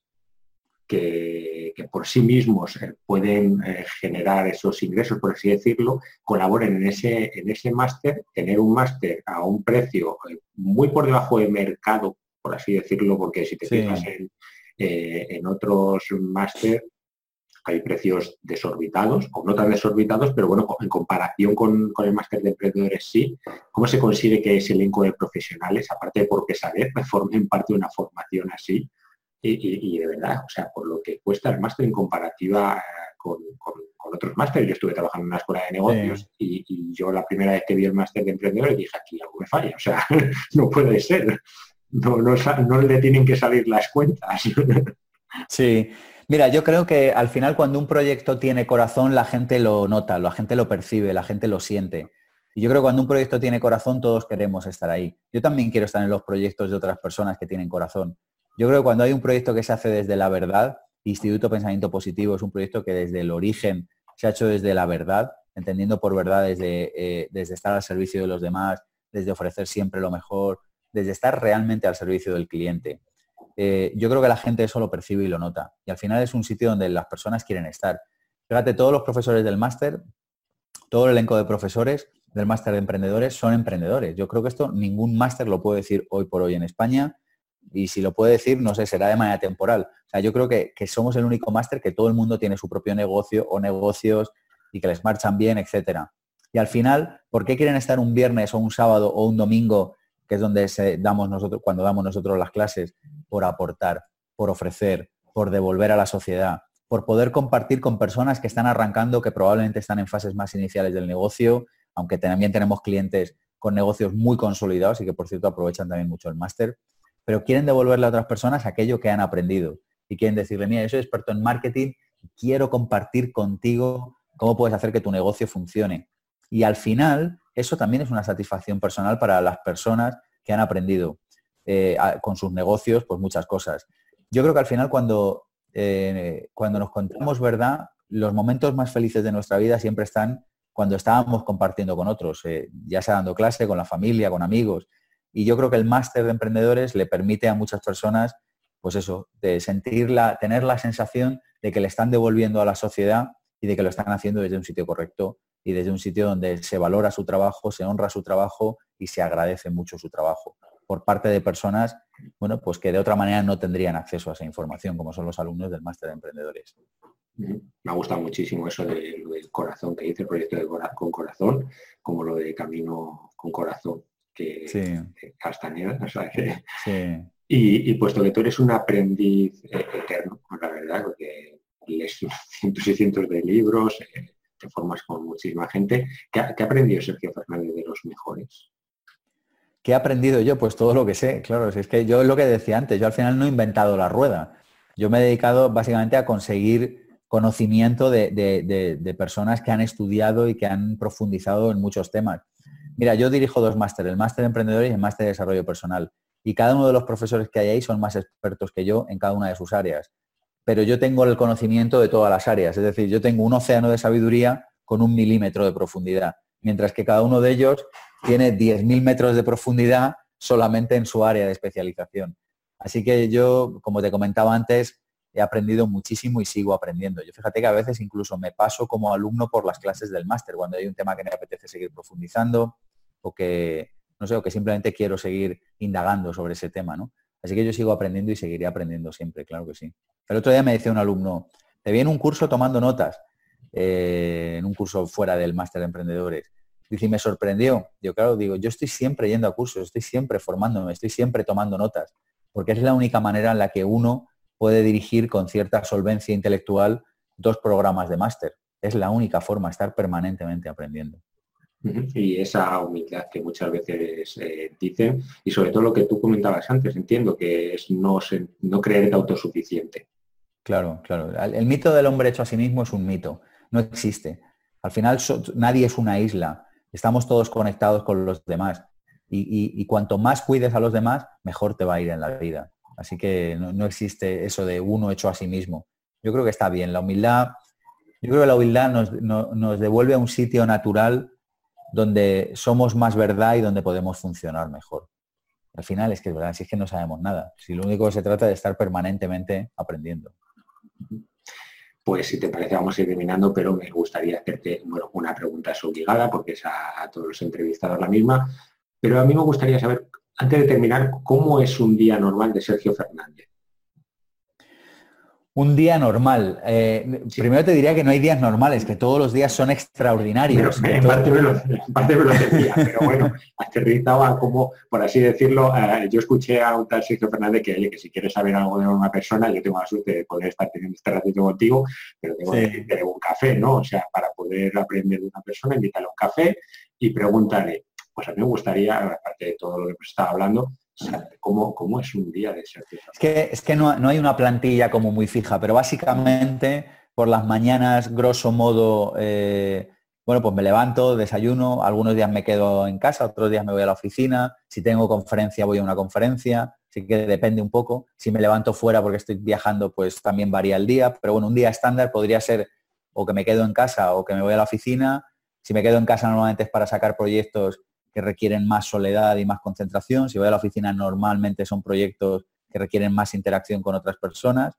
que, que por sí mismos eh, pueden eh, generar esos ingresos, por así decirlo, colaboren en ese, en ese máster, tener un máster a un precio eh, muy por debajo de mercado, por así decirlo, porque si te Sí. fijas en, eh, en otros máster hay precios desorbitados, o no tan desorbitados, pero bueno, en comparación con, con el máster de emprendedores sí. ¿Cómo se consigue que ese elenco de profesionales, aparte de por pesadez, formen parte de una formación así? Y, y, y de verdad, o sea, por lo que cuesta el máster en comparativa con, con, con otros másteres. Yo estuve trabajando en una escuela de negocios Sí. y, y yo la primera vez que vi el máster de emprendedores dije, aquí algo me falla, o sea, no puede ser. No, no, no le tienen que salir las cuentas. Sí. Mira, yo creo que al final cuando un proyecto tiene corazón, la gente lo nota, la gente lo percibe, la gente lo siente. Y yo creo que cuando un proyecto tiene corazón, todos queremos estar ahí. Yo también quiero estar en los proyectos de otras personas que tienen corazón. Yo creo que cuando hay un proyecto que se hace desde la verdad, Instituto Pensamiento Positivo es un proyecto que desde el origen se ha hecho desde la verdad, entendiendo por verdad desde, eh, desde estar al servicio de los demás, desde ofrecer siempre lo mejor, desde estar realmente al servicio del cliente. Eh, yo creo que la gente eso lo percibe y lo nota. Y al final es un sitio donde las personas quieren estar. Fíjate, todos los profesores del máster, todo el elenco de profesores del máster de emprendedores son emprendedores. Yo creo que esto ningún máster lo puede decir hoy por hoy en España, y si lo puede decir, no sé, será de manera temporal. O sea, yo creo que, que somos el único máster que todo el mundo tiene su propio negocio o negocios y que les marchan bien, etcétera. Y al final, ¿por qué quieren estar un viernes o un sábado o un domingo, que es donde se, damos nosotros, cuando damos nosotros las clases? Por aportar, por ofrecer, por devolver a la sociedad, por poder compartir con personas que están arrancando, que probablemente están en fases más iniciales del negocio, aunque también tenemos clientes con negocios muy consolidados y que, por cierto, aprovechan también mucho el máster, pero quieren devolverle a otras personas aquello que han aprendido y quieren decirle, mira, yo soy experto en marketing, quiero compartir contigo cómo puedes hacer que tu negocio funcione. Y al final, eso también es una satisfacción personal para las personas que han aprendido eh, a, con sus negocios, pues muchas cosas. Yo creo que al final cuando, eh, cuando nos contamos verdad, los momentos más felices de nuestra vida siempre están cuando estábamos compartiendo con otros, eh, ya sea dando clase, con la familia, con amigos. Y yo creo que el máster de emprendedores le permite a muchas personas, pues eso, de sentirla, tener la sensación de que le están devolviendo a la sociedad y de que lo están haciendo desde un sitio correcto y desde un sitio donde se valora su trabajo, se honra su trabajo y se agradece mucho su trabajo por parte de personas, bueno, pues que de otra manera no tendrían acceso a esa información, como son los alumnos del máster de emprendedores. Me ha gustado muchísimo eso de lo del corazón que dice el proyecto de Cora- con corazón, como lo de Camino con Corazón, que Sí. de Castañeda, o sea que... Sí. Y, y puesto que tú eres un aprendiz eh, eterno, la verdad, porque lees cientos y cientos de libros, eh, te formas con muchísima gente, ¿qué ha, qué ha aprendido Sergio Fernández de los mejores? ¿Qué he aprendido yo? Pues todo lo que sé, claro. Si es que yo es lo que decía antes, yo al final no he inventado la rueda. Yo me he dedicado básicamente a conseguir conocimiento de, de, de, de personas que han estudiado y que han profundizado en muchos temas. Mira, yo dirijo dos másteres, el máster de emprendedores y el máster de desarrollo personal. Y cada uno de los profesores que hay ahí son más expertos que yo en cada una de sus áreas. Pero yo tengo el conocimiento de todas las áreas. Es decir, yo tengo un océano de sabiduría con un milímetro de profundidad. Mientras que cada uno de ellos tiene diez mil metros de profundidad solamente en su área de especialización. Así que yo, como te comentaba antes, he aprendido muchísimo y sigo aprendiendo. Yo fíjate que a veces incluso me paso como alumno por las clases del máster, cuando hay un tema que me apetece seguir profundizando o que, no sé, o que simplemente quiero seguir indagando sobre ese tema, ¿no? Así que yo sigo aprendiendo y seguiré aprendiendo siempre, claro que sí. El otro día me decía un alumno, te vi en un curso tomando notas, eh, en un curso fuera del máster de emprendedores. Dice, y me sorprendió. Yo, claro, digo, yo estoy siempre yendo a cursos, estoy siempre formándome, estoy siempre tomando notas, porque es la única manera en la que uno puede dirigir con cierta solvencia intelectual dos programas de máster. Es la única forma, estar permanentemente aprendiendo. Y esa humildad que muchas veces eh, dicen, y sobre todo lo que tú comentabas antes, entiendo que es no, ser, no creerte autosuficiente. Claro, claro. El mito del hombre hecho a sí mismo es un mito, no existe. Al final so, nadie es una isla, estamos todos conectados con los demás y, y, y cuanto más cuides a los demás, mejor te va a ir en la vida. Así que no, no existe eso de uno hecho a sí mismo. Yo creo que está bien. La humildad, yo creo que la humildad nos, no, nos devuelve a un sitio natural donde somos más verdad y donde podemos funcionar mejor. Al final es que es verdad, si es que no sabemos nada. Si lo único que se trata es de estar permanentemente aprendiendo. Pues si te parece vamos a ir terminando, pero me gustaría hacerte, bueno, una pregunta es obligada porque es a, a todos los entrevistados la misma, pero a mí me gustaría saber, antes de terminar, ¿cómo es un día normal de Sergio Fernández? Un día normal. Eh, sí. Primero te diría que no hay días normales, que todos los días son extraordinarios. Pero, en, todo... parte me lo, en parte me lo decía, pero bueno, aterrizaba como, por así decirlo, eh, yo escuché a un tal Sergio Fernández que, oye, que si quieres saber algo de una persona, yo tengo la suerte de poder estar teniendo este ratito contigo, pero tengo sí. que tener un café, ¿no? O sea, para poder aprender de una persona, invítale a un café y pregúntale. Pues a mí me gustaría, aparte de todo lo que hemos estado hablando, ¿Cómo, ¿Cómo es un día de Sergio? Es que, es que no, no hay una plantilla como muy fija, pero básicamente por las mañanas, grosso modo, eh, bueno, pues me levanto, desayuno, algunos días me quedo en casa, otros días me voy a la oficina, si tengo conferencia voy a una conferencia, así que depende un poco. Si me levanto fuera porque estoy viajando, pues también varía el día, pero bueno, un día estándar podría ser o que me quedo en casa o que me voy a la oficina. Si me quedo en casa normalmente es para sacar proyectos que requieren más soledad y más concentración. Si voy a la oficina normalmente son proyectos que requieren más interacción con otras personas.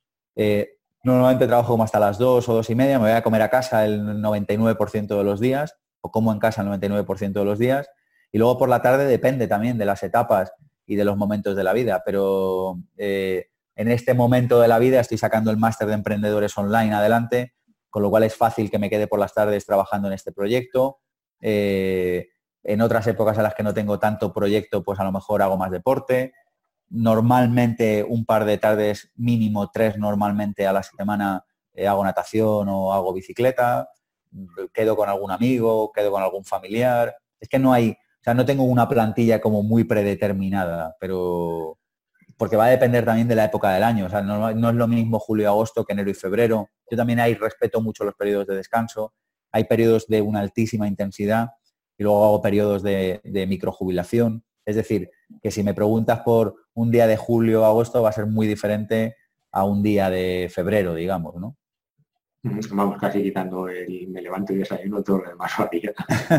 Eh, normalmente trabajo como hasta las dos o dos y media, me voy a comer a casa el noventa y nueve por ciento de los días, o como en casa el noventa y nueve por ciento de los días. Y luego por la tarde depende también de las etapas y de los momentos de la vida, pero eh, en este momento de la vida estoy sacando el máster de emprendedores online adelante, con lo cual es fácil que me quede por las tardes trabajando en este proyecto. Eh, En otras épocas en las que no tengo tanto proyecto, pues a lo mejor hago más deporte. Normalmente un par de tardes, mínimo tres normalmente a la semana, eh, hago natación o hago bicicleta, quedo con algún amigo, quedo con algún familiar. Es que no hay, o sea, no tengo una plantilla como muy predeterminada, pero porque va a depender también de la época del año. O sea, no, no es lo mismo julio y agosto que enero y febrero. Yo también ahí respeto mucho los periodos de descanso. Hay periodos de una altísima intensidad y luego hago periodos de, de microjubilación. Es decir, que si me preguntas por un día de julio o agosto va a ser muy diferente a un día de febrero, digamos, ¿no? Vamos casi quitando el me levanto y desayuno, todo lo demás varía.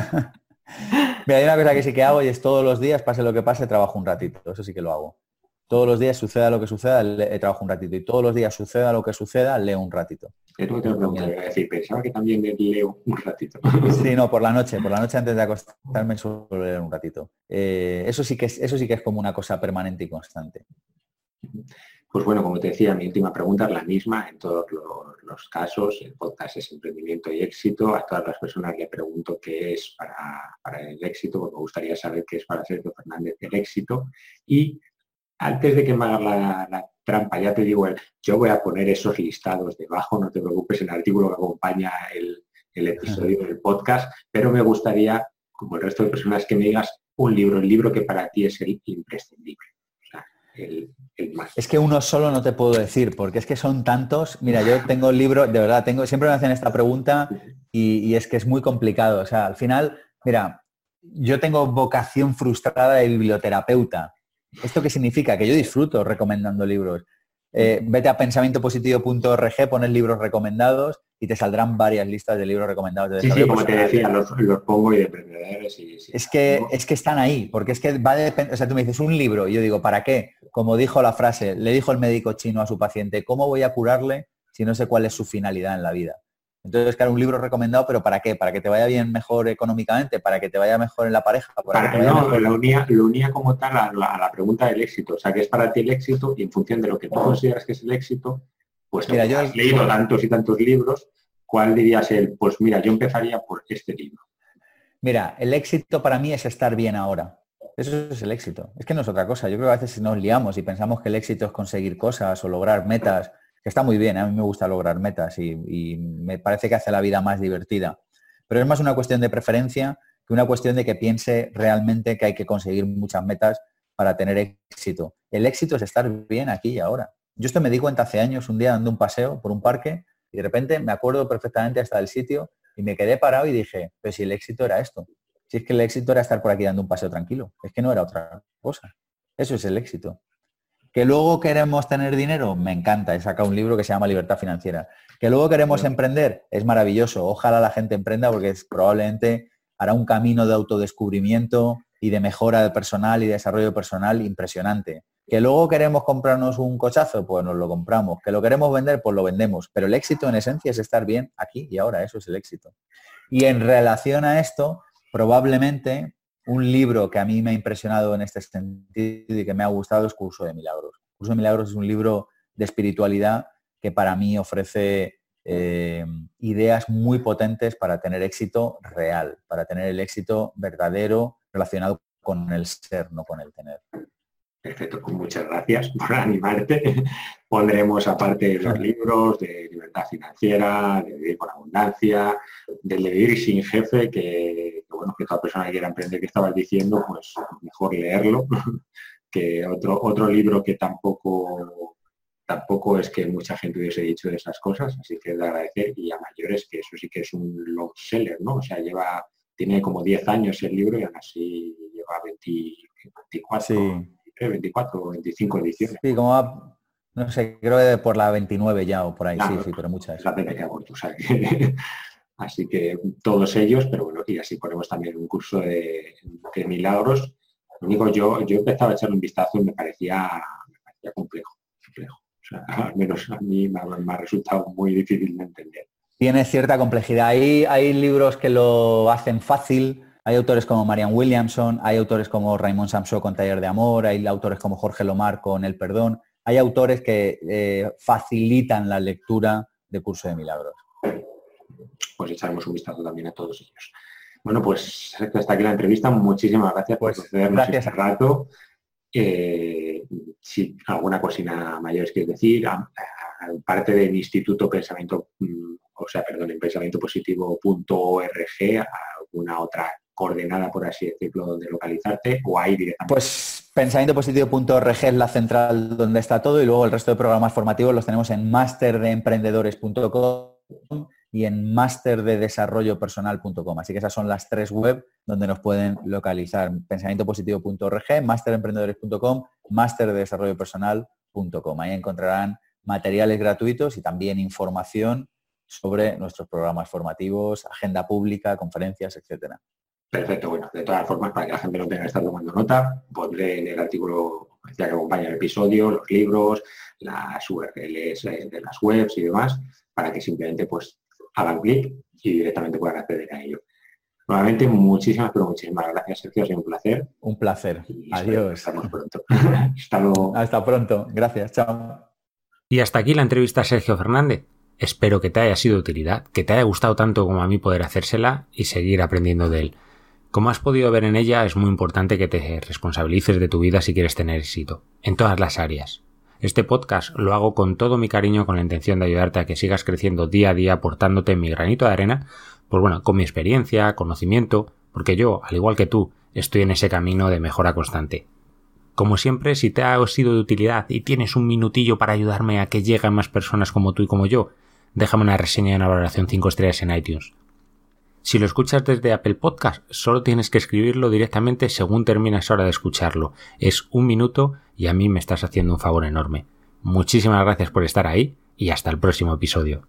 Mira, hay una cosa que sí que hago y es todos los días, pase lo que pase, trabajo un ratito. Eso sí que lo hago. Todos los días, suceda lo que suceda, le, trabajo un ratito. Y todos los días, suceda lo que suceda, leo un ratito. Es lo que te voy a decir, pensaba que también leo un ratito. Sí, no, por la noche, por la noche antes de acostarme suelo leer un ratito. Eh, eso sí que es, eso sí que es como una cosa permanente y constante. Pues bueno, como te decía, mi última pregunta es la misma en todos los, los casos. El podcast es emprendimiento y éxito. A todas las personas le pregunto qué es para, para el éxito, porque me gustaría saber qué es para Sergio Fernández el éxito. Y antes de que me hagas la, la trampa, ya te digo, yo voy a poner esos listados debajo, no te preocupes, en el artículo que acompaña el, el episodio del podcast, pero me gustaría, como el resto de personas, que me digas un libro, el libro que para ti es el imprescindible. O sea, el, el más. Es que uno solo no te puedo decir, porque es que son tantos. Mira, yo tengo el libro, de verdad, tengo, siempre me hacen esta pregunta y, y es que es muy complicado. O sea, al final, mira, yo tengo vocación frustrada de biblioterapeuta. ¿Esto qué significa? Que yo disfruto recomendando libros. Eh, vete a pensamiento positivo punto org, pones libros recomendados y te saldrán varias listas de libros recomendados. De sí, sí, como te decía, los, los pongo y de emprendedores. Y, sí, es, que, es que están ahí, porque es que va a depender, o sea, tú me dices un libro y yo digo, ¿para qué? Como dijo la frase, le dijo el médico chino a su paciente, ¿cómo voy a curarle si no sé cuál es su finalidad en la vida? Entonces, claro, un libro recomendado, pero ¿para qué? ¿Para que te vaya bien mejor económicamente? ¿Para que te vaya mejor en la pareja? ¿Para, para que te vaya no, mejor? lo unía, lo unía como tal a la, a la pregunta del éxito. O sea, ¿qué es para ti el éxito? Y en función de lo que tú consideras que es el éxito, pues Mira, yo has leído tantos y tantos libros, ¿cuál dirías el? Pues mira, yo empezaría por este libro. Mira, el éxito para mí es estar bien ahora. Eso es el éxito. Es que no es otra cosa. Yo creo que a veces nos liamos y pensamos que el éxito es conseguir cosas o lograr metas, que está muy bien, ¿eh? A mí me gusta lograr metas y, y me parece que hace la vida más divertida. Pero es más una cuestión de preferencia que una cuestión de que piense realmente que hay que conseguir muchas metas para tener éxito. El éxito es estar bien aquí y ahora. Yo esto me di cuenta hace años, un día dando un paseo por un parque y de repente me acuerdo perfectamente hasta del sitio y me quedé parado y dije, pero si el éxito era esto. Si es que el éxito era estar por aquí dando un paseo tranquilo. Es que no era otra cosa. Eso es el éxito. ¿Que luego queremos tener dinero? Me encanta. He sacado un libro que se llama Libertad Financiera. ¿Que luego queremos emprender? Es maravilloso. Ojalá la gente emprenda porque es, probablemente hará un camino de autodescubrimiento y de mejora de personal y desarrollo personal impresionante. ¿Que luego queremos comprarnos un cochazo? Pues nos lo compramos. ¿Que lo queremos vender? Pues lo vendemos. Pero el éxito en esencia es estar bien aquí y ahora. Eso es el éxito. Y en relación a esto, probablemente un libro que a mí me ha impresionado en este sentido y que me ha gustado es Curso de Milagros. Curso de Milagros es un libro de espiritualidad que para mí ofrece eh, ideas muy potentes para tener éxito real, para tener el éxito verdadero relacionado con el ser, no con el tener. Perfecto, pues muchas gracias por animarte. Pondremos aparte los libros de libertad financiera, de vivir con abundancia, del de vivir sin jefe, que, que bueno, que toda persona que quiera emprender que estabas diciendo, pues mejor leerlo, que otro, otro libro que tampoco, tampoco es que mucha gente hubiese dicho de esas cosas, así que de agradecer, y a mayores que eso sí que es un long seller, ¿no? O sea, lleva, tiene como diez años el libro y aún así lleva veinte, veinticuatro. Sí. veinticuatro o veinticinco ediciones. Sí, como va, no sé, creo que por la veintinueve ya o por ahí, claro, sí, sí, pero muchas. La pena que aborto, o sea, que, así que todos ellos, pero bueno, y así ponemos también un curso de, de milagros. Lo único, yo, yo empezaba a echarle un vistazo y me parecía, me parecía complejo, complejo. O sea, al menos a mí me ha, me ha resultado muy difícil de entender. Tiene cierta complejidad. Hay, hay libros que lo hacen fácil. Hay autores como Marianne Williamson, hay autores como Raymond Samson con Taller de Amor, hay autores como Jorge Lomar con El Perdón. Hay autores que eh, facilitan la lectura de Curso de Milagros. Pues echaremos un vistazo también a todos ellos. Bueno, pues hasta aquí la entrevista. Muchísimas gracias pues, por concedernos este rato. Eh, si alguna cosina mayor quieres decir, parte del Instituto Pensamiento, o sea, perdón, en pensamiento positivo punto org, alguna otra coordenada, por así decirlo, donde localizarte, o ahí directamente. Pues pensamiento positivo punto org es la central donde está todo y luego el resto de programas formativos los tenemos en master de emprendedores punto com y en master de desarrollo personal punto com. Así que esas son las tres web donde nos pueden localizar. pensamiento positivo punto org, master de emprendedores punto com, master de desarrollo personal punto com. Ahí encontrarán materiales gratuitos y también información sobre nuestros programas formativos, agenda pública, conferencias, etcétera. Perfecto, bueno, de todas formas, para que la gente no tenga que estar tomando nota, pondré en el artículo ya que acompaña el episodio, los libros, las U R Ls de las webs y demás, para que simplemente pues hagan clic y directamente puedan acceder a ello. Nuevamente, muchísimas, pero muchísimas gracias, Sergio, ha sido un placer. Un placer. Y adiós. Estamos pronto. Hasta luego. Hasta pronto. Gracias. Chao. Y hasta aquí la entrevista a Sergio Fernández. Espero que te haya sido de utilidad, que te haya gustado tanto como a mí poder hacérsela y seguir aprendiendo de él. Como has podido ver en ella, es muy importante que te responsabilices de tu vida si quieres tener éxito, en todas las áreas. Este podcast lo hago con todo mi cariño, con la intención de ayudarte a que sigas creciendo día a día aportándote mi granito de arena, pues bueno, con mi experiencia, conocimiento, porque yo, al igual que tú, estoy en ese camino de mejora constante. Como siempre, si te ha sido de utilidad y tienes un minutillo para ayudarme a que lleguen más personas como tú y como yo, déjame una reseña y una valoración cinco estrellas en iTunes. Si lo escuchas desde Apple Podcast, solo tienes que escribirlo directamente según terminas ahora de escucharlo. Es un minuto y a mí me estás haciendo un favor enorme. Muchísimas gracias por estar ahí y hasta el próximo episodio.